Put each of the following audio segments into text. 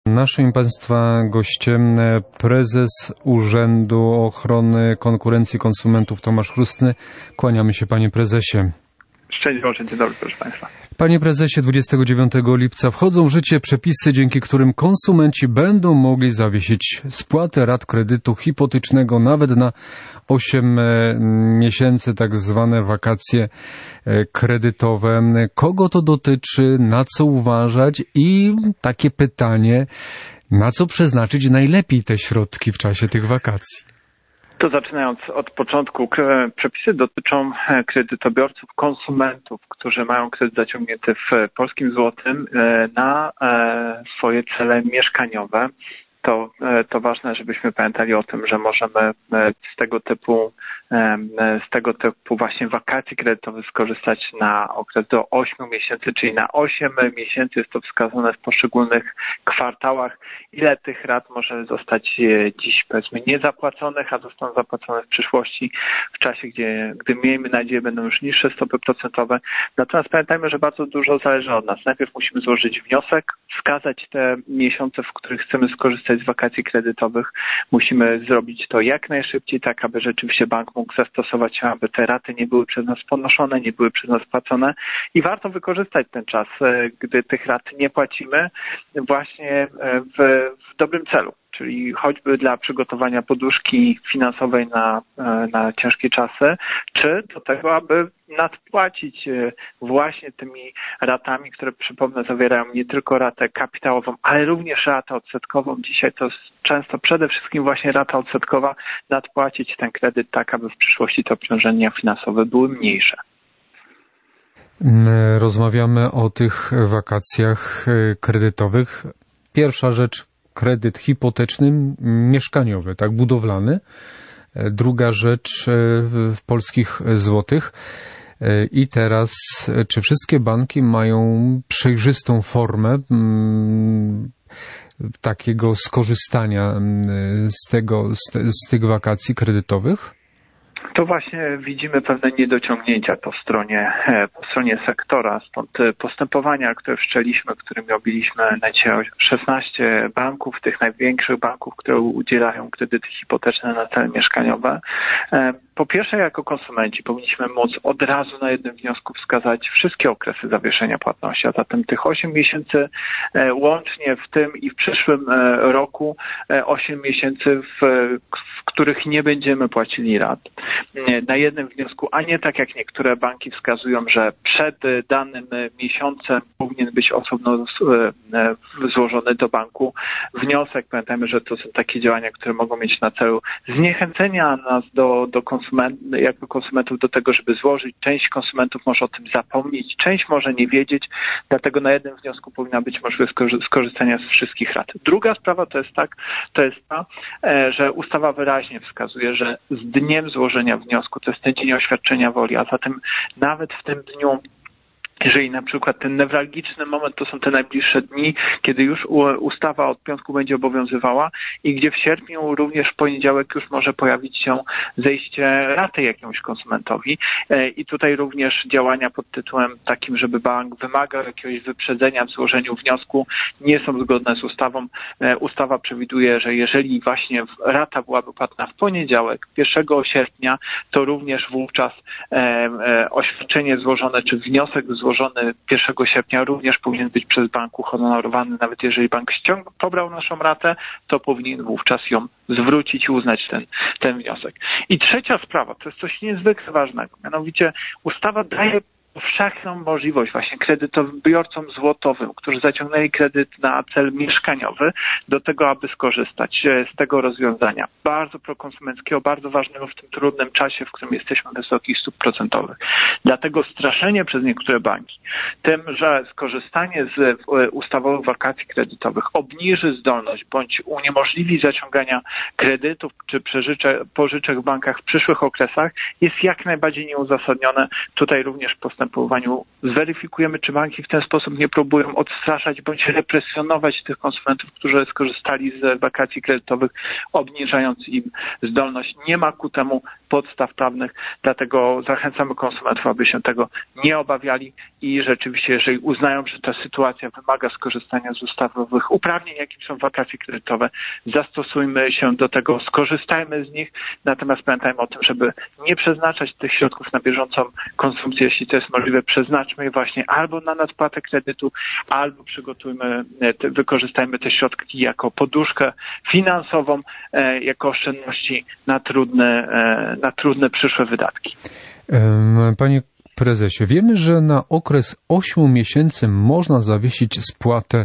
Naszym i Państwa gościem prezes Urzędu Ochrony Konkurencji i Konsumentów Tomasz Chrustny. Kłaniamy się, panie prezesie. Szczęść Boże, dzień dobry, proszę państwa. Panie prezesie, 29 lipca wchodzą w życie przepisy, dzięki którym konsumenci będą mogli zawiesić spłatę rat kredytu hipotecznego nawet na 8 miesięcy, tak zwane wakacje kredytowe. Kogo to dotyczy, na co uważać i takie pytanie, na co przeznaczyć najlepiej te środki w czasie tych wakacji? To zaczynając od początku, przepisy dotyczą kredytobiorców, konsumentów, którzy mają kredyt zaciągnięty w polskim złotym na swoje cele mieszkaniowe. To ważne, żebyśmy pamiętali o tym, że możemy z tego typu właśnie wakacji kredytowych skorzystać na okres do 8 miesięcy, czyli na 8 miesięcy jest to wskazane w poszczególnych kwartałach, ile tych rat może zostać dziś, powiedzmy, niezapłaconych, a zostaną zapłacone w przyszłości, w czasie, gdy miejmy nadzieję będą już niższe stopy procentowe. Natomiast pamiętajmy, że bardzo dużo zależy od nas. Najpierw musimy złożyć wniosek, wskazać te miesiące, w których chcemy skorzystać z wakacji kredytowych. Musimy zrobić to jak najszybciej, tak aby rzeczywiście bank mógł zastosować, aby te raty nie były przez nas ponoszone, nie były przez nas płacone i warto wykorzystać ten czas, gdy tych rat nie płacimy, właśnie w dobrym celu. Czyli choćby dla przygotowania poduszki finansowej na ciężkie czasy, czy do tego, aby nadpłacić właśnie tymi ratami, które, przypomnę, zawierają nie tylko ratę kapitałową, ale również ratę odsetkową. Dzisiaj to jest często przede wszystkim właśnie rata odsetkowa, nadpłacić ten kredyt tak, aby w przyszłości te obciążenia finansowe były mniejsze. Rozmawiamy o tych wakacjach kredytowych. Pierwsza rzecz, kredyt hipoteczny, mieszkaniowy, tak, budowlany. Druga rzecz w polskich złotych. I teraz, czy wszystkie banki mają przejrzystą formę takiego skorzystania z tych wakacji kredytowych? To właśnie widzimy pewne niedociągnięcia po stronie sektora, stąd postępowania, które wszczęliśmy, którymi objęliśmy na dzisiaj 16 banków, tych największych banków, które udzielają kredyty hipoteczne na cele mieszkaniowe. Po pierwsze, jako konsumenci powinniśmy móc od razu na jednym wniosku wskazać wszystkie okresy zawieszenia płatności, a zatem tych 8 miesięcy łącznie w tym i w przyszłym roku 8 miesięcy, w których nie będziemy płacili rat. Na jednym wniosku, a nie tak jak niektóre banki wskazują, że przed danym miesiącem powinien być osobno złożony do banku wniosek. Pamiętajmy, że to są takie działania, które mogą mieć na celu zniechęcenia nas jako konsumentów do tego, żeby złożyć. Część konsumentów może o tym zapomnieć, część może nie wiedzieć, dlatego na jednym wniosku powinna być możliwość skorzystania z wszystkich rat. Druga sprawa to jest ta, że ustawa wyraźnie wskazuje, że z dniem złożenia wniosku, to jest ten dzień oświadczenia woli, a zatem nawet w tym dniu, jeżeli na przykład ten newralgiczny moment to są te najbliższe dni, kiedy już ustawa od piątku będzie obowiązywała i gdzie w sierpniu również w poniedziałek już może pojawić się zejście raty jakiemuś konsumentowi i tutaj również działania pod tytułem takim, żeby bank wymagał jakiegoś wyprzedzenia w złożeniu wniosku, nie są zgodne z ustawą. Ustawa przewiduje, że jeżeli właśnie rata byłaby płatna w poniedziałek, 1 sierpnia, to również wówczas oświadczenie złożone czy wniosek złożony 1 sierpnia również powinien być przez bank uhonorowany. Nawet jeżeli bank pobrał naszą ratę, to powinien wówczas ją zwrócić i uznać ten wniosek. I trzecia sprawa, to jest coś niezwykle ważnego. Mianowicie ustawa daje powszechną możliwość właśnie kredytobiorcom złotowym, którzy zaciągnęli kredyt na cel mieszkaniowy, do tego, aby skorzystać z tego rozwiązania. Bardzo prokonsumenckiego, bardzo ważnego w tym trudnym czasie, w którym jesteśmy wysokich stóp procentowych. Dlatego straszenie przez niektóre banki tym, że skorzystanie z ustawowych wakacji kredytowych obniży zdolność bądź uniemożliwi zaciągania kredytów czy pożyczek w bankach w przyszłych okresach, jest jak najbardziej nieuzasadnione. Tutaj również postępowanie postępowaniu zweryfikujemy, czy banki w ten sposób nie próbują odstraszać bądź represjonować tych konsumentów, którzy skorzystali z wakacji kredytowych, obniżając im zdolność. Nie ma ku temu podstaw prawnych, dlatego zachęcamy konsumentów, aby się tego nie obawiali i rzeczywiście, jeżeli uznają, że ta sytuacja wymaga skorzystania z ustawowych uprawnień, jakim są wakacje kredytowe, zastosujmy się do tego, skorzystajmy z nich, natomiast pamiętajmy o tym, żeby nie przeznaczać tych środków na bieżącą konsumpcję, jeśli to jest możliwe, przeznaczmy je właśnie albo na nadpłatę kredytu, albo wykorzystajmy te środki jako poduszkę finansową, jako oszczędności na trudne przyszłe wydatki. Panie prezesie, wiemy, że na okres 8 miesięcy można zawiesić spłatę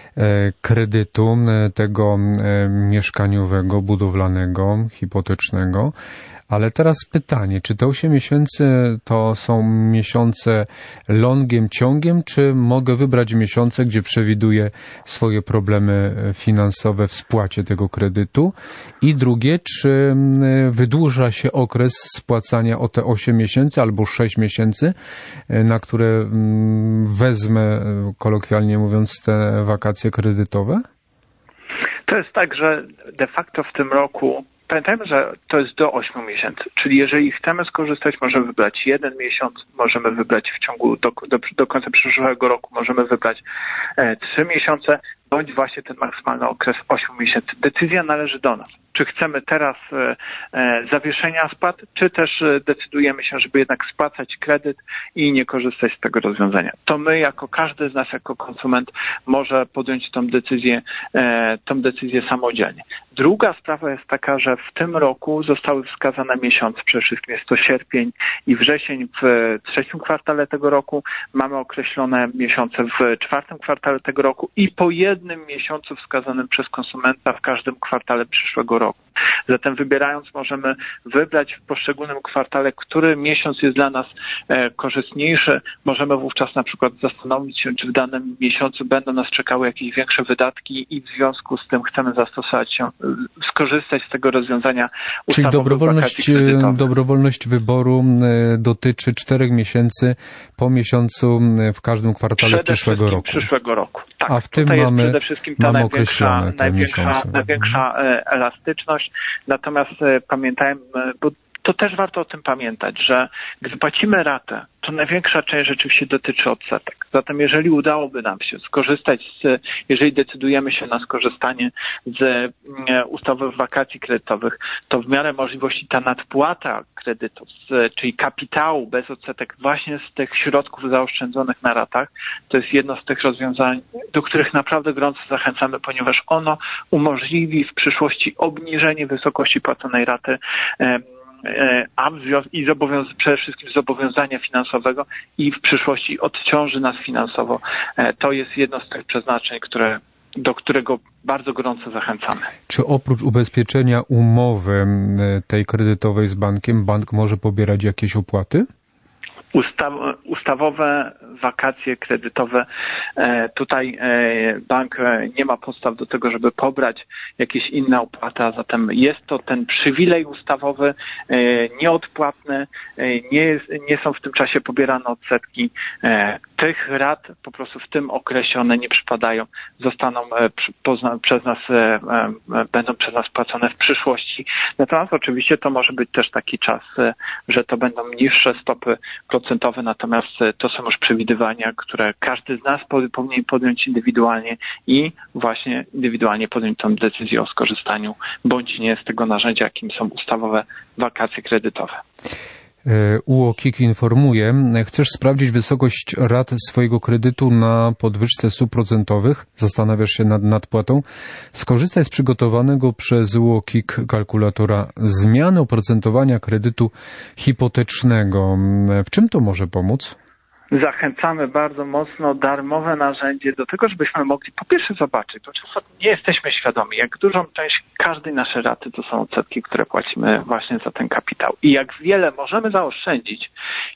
kredytu tego mieszkaniowego, budowlanego, hipotecznego. Ale teraz pytanie, czy te 8 miesięcy to są miesiące longiem, ciągiem, czy mogę wybrać miesiące, gdzie przewiduję swoje problemy finansowe w spłacie tego kredytu? I drugie, czy wydłuża się okres spłacania o te 8 miesięcy albo 6 miesięcy, na które wezmę, kolokwialnie mówiąc, te wakacje kredytowe? To jest tak, że de facto w tym roku pamiętajmy, że to jest do 8 miesięcy, czyli jeżeli chcemy skorzystać, możemy wybrać 1 miesiąc, możemy wybrać w ciągu do końca przyszłego roku, możemy wybrać 3 miesiące, bądź właśnie ten maksymalny okres 8 miesięcy. Decyzja należy do nas. Czy chcemy teraz zawieszenia spłat, czy też decydujemy się, żeby jednak spłacać kredyt i nie korzystać z tego rozwiązania. To my, każdy z nas, jako konsument, może podjąć tą decyzję samodzielnie. Druga sprawa jest taka, że w tym roku zostały wskazane miesiące, przede wszystkim jest to sierpień i wrzesień w trzecim kwartale tego roku. Mamy określone miesiące w czwartym kwartale tego roku i po jednym miesiącu wskazanym przez konsumenta w każdym kwartale przyszłego roku. Zatem wybierając możemy wybrać w poszczególnym kwartale, który miesiąc jest dla nas korzystniejszy. Możemy wówczas na przykład zastanowić się, czy w danym miesiącu będą nas czekały jakieś większe wydatki i w związku z tym chcemy skorzystać z tego rozwiązania. Czyli dobrowolność wyboru dotyczy 4 miesięcy po miesiącu w każdym kwartale przyszłego roku. Tak, a w tym tutaj mamy, jest przede wszystkim ta największa elastyczność. Natomiast pamiętajmy, bo to też warto o tym pamiętać, że gdy płacimy ratę, to największa część rzeczywiście dotyczy odsetek. Zatem jeżeli udałoby nam się skorzystać jeżeli decydujemy się na skorzystanie z ustawy wakacji kredytowych, to w miarę możliwości ta nadpłata kredytów, czyli kapitału bez odsetek właśnie z tych środków zaoszczędzonych na ratach, to jest jedno z tych rozwiązań, do których naprawdę gorąco zachęcamy, ponieważ ono umożliwi w przyszłości obniżenie wysokości płaconej raty i przede wszystkim zobowiązania finansowego i w przyszłości odciąży nas finansowo. To jest jedno z tych przeznaczeń, do którego bardzo gorąco zachęcamy. Czy oprócz ubezpieczenia umowy tej kredytowej z bankiem, bank może pobierać jakieś opłaty? Ustawowe wakacje kredytowe. Tutaj bank nie ma podstaw do tego, żeby pobrać jakieś inne opłaty, a zatem jest to ten przywilej ustawowy, nieodpłatny, nie są w tym czasie pobierane odsetki. Tych rat po prostu w tym okresie one nie przypadają, będą przez nas płacone w przyszłości. Natomiast oczywiście to może być też taki czas, że to będą niższe stopy procentowe, natomiast to są już przewidywania, które każdy z nas powinien podjąć indywidualnie i właśnie indywidualnie podjąć tę decyzję o skorzystaniu bądź nie z tego narzędzia, jakim są ustawowe wakacje kredytowe. UOKiK informuje, chcesz sprawdzić wysokość rat swojego kredytu na podwyżce stóp procentowych, zastanawiasz się nad nadpłatą, skorzystaj z przygotowanego przez UOKiK kalkulatora zmiany oprocentowania kredytu hipotecznego. W czym to może pomóc? Zachęcamy bardzo mocno, darmowe narzędzie do tego, żebyśmy mogli po pierwsze zobaczyć, bo często nie jesteśmy świadomi, jak dużą część każdej naszej raty to są odsetki, które płacimy właśnie za ten kapitał i jak wiele możemy zaoszczędzić,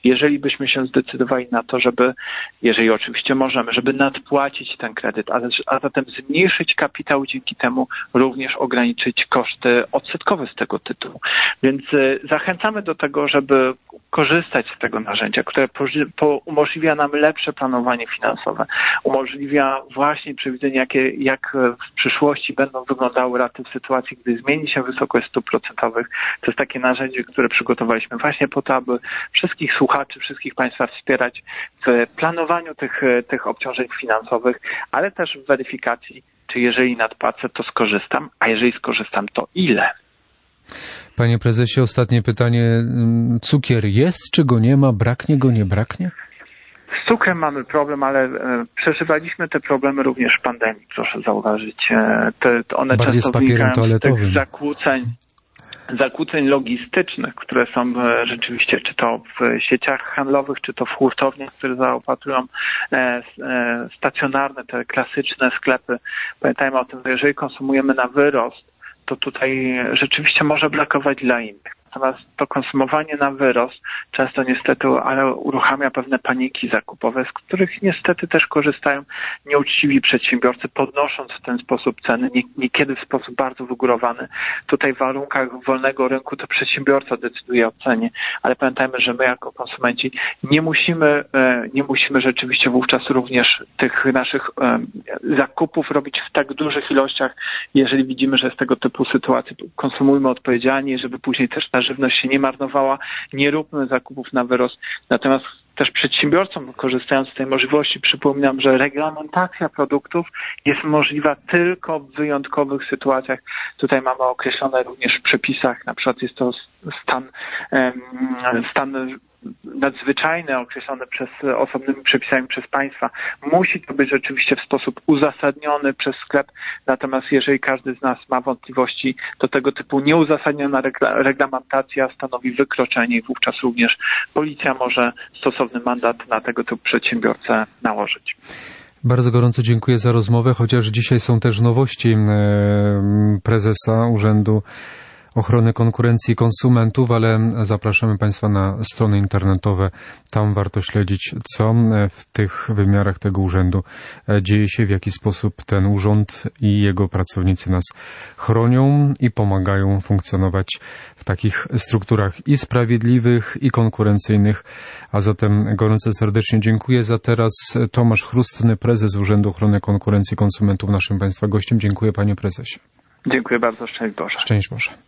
jeżeli byśmy się zdecydowali na to, żeby, jeżeli oczywiście możemy, żeby nadpłacić ten kredyt, a zatem zmniejszyć kapitał, dzięki temu również ograniczyć koszty odsetkowe z tego tytułu. Więc zachęcamy do tego, żeby korzystać z tego narzędzia, które umożliwia nam lepsze planowanie finansowe, umożliwia właśnie przewidzenie, jak w przyszłości będą wyglądały raty w sytuacji, gdy zmieni się wysokość stóp procentowych. To jest takie narzędzie, które przygotowaliśmy właśnie po to, aby wszystkich słuchaczy, wszystkich Państwa wspierać w planowaniu tych obciążeń finansowych, ale też w weryfikacji, czy jeżeli nadpłacę, to skorzystam, a jeżeli skorzystam, to ile? Panie prezesie, ostatnie pytanie. Cukier jest, czy go nie ma? Braknie go, nie braknie? Z cukrem mamy problem, ale przeżywaliśmy te problemy również w pandemii, proszę zauważyć. One bardziej często z papierem toaletowym. tych zakłóceń logistycznych, które są rzeczywiście, czy to w sieciach handlowych, czy to w hurtowniach, które zaopatrują stacjonarne, te klasyczne sklepy. Pamiętajmy o tym, że jeżeli konsumujemy na wyrost, to tutaj rzeczywiście może brakować dla innych. Natomiast to konsumowanie na wyrost często niestety uruchamia pewne paniki zakupowe, z których niestety też korzystają nieuczciwi przedsiębiorcy, podnosząc w ten sposób ceny, niekiedy w sposób bardzo wygórowany. Tutaj w warunkach wolnego rynku to przedsiębiorca decyduje o cenie, ale pamiętajmy, że my jako konsumenci nie musimy rzeczywiście wówczas również tych naszych zakupów robić w tak dużych ilościach, jeżeli widzimy, że jest tego typu sytuacje. Konsumujmy odpowiedzialnie, żeby później też ta żywność się nie marnowała, nie róbmy zakupów na wyrost. Natomiast też przedsiębiorcom, korzystając z tej możliwości, przypominam, że reglamentacja produktów jest możliwa tylko w wyjątkowych sytuacjach. Tutaj mamy określone również w przepisach, na przykład jest to stan nadzwyczajny określony osobnymi przepisami przez państwa. Musi to być rzeczywiście w sposób uzasadniony przez sklep, natomiast jeżeli każdy z nas ma wątpliwości, to tego typu nieuzasadniona reglamentacja stanowi wykroczenie i wówczas również policja może stosowny mandat na tego typu przedsiębiorcę nałożyć. Bardzo gorąco dziękuję za rozmowę, chociaż dzisiaj są też nowości prezesa Urzędu Ochrony Konkurencji i Konsumentów, ale zapraszamy Państwa na strony internetowe. Tam warto śledzić, co w tych wymiarach tego urzędu dzieje się, w jaki sposób ten urząd i jego pracownicy nas chronią i pomagają funkcjonować w takich strukturach i sprawiedliwych, i konkurencyjnych. A zatem gorąco serdecznie dziękuję. Za teraz Tomasz Chrustny, prezes Urzędu Ochrony Konkurencji i Konsumentów, naszym Państwa gościem. Dziękuję, panie prezesie. Dziękuję bardzo. Szczęść Boże. Szczęść Boże.